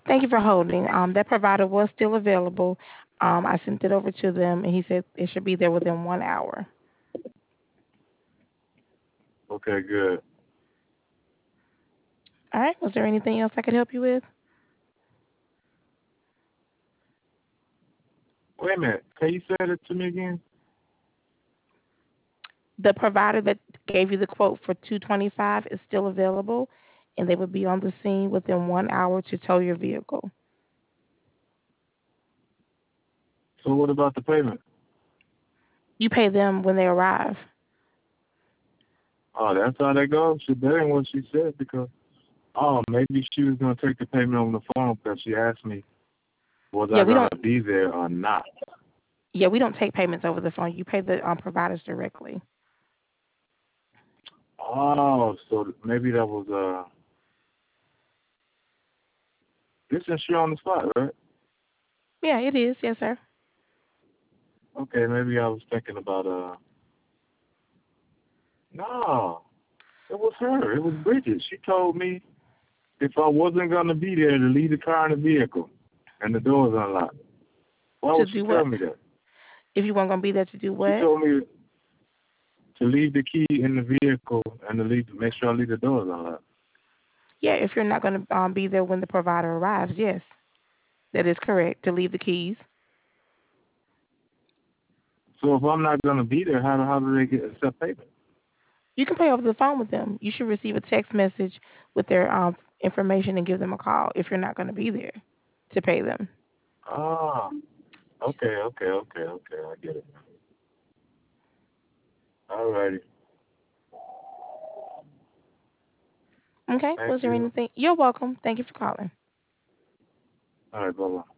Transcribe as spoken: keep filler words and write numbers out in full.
Thank you for holding. Um, that provider was still available. Um, I sent it over to them, and he said it should be there within one hour. Okay, good. All right. Was there anything else I could help you with? Wait a minute. Can you say that to me again? The provider that gave you the quote for two twenty-five is still available, and they would be on the scene within one hour to tow your vehicle. So what about the payment? You pay them when they arrive. Oh, that's how that goes. She that ain't what she said because oh maybe she was gonna take the payment on the phone because she asked me was Yeah, I we gonna don't. be there or not. Yeah, we don't take payments over the phone. You pay the um, providers directly. Oh, so maybe that was uh this is she on the spot, right? Yeah, it is. Yes, sir. Okay, maybe I was thinking about uh no, it was her. It was Bridget. She told me if I wasn't gonna be there to leave the car in the vehicle and the doors unlocked. Why To would she do tell what? me that? If you weren't gonna be there to do She what? told me to leave the key in the vehicle and to leave make sure I leave the doors unlocked. Yeah, if you're not gonna um, be there when the provider arrives, yes, that is correct. To leave the keys. So if I'm not gonna be there, how how do they get accept payment? You can pay over the phone with them. You should receive a text message with their um, information and give them a call if you're not gonna be there to pay them. Ah, okay, okay, okay, okay. I get it. All righty. Okay. Thank Was there you. anything? You're welcome. Thank you for calling. All right, bye bye.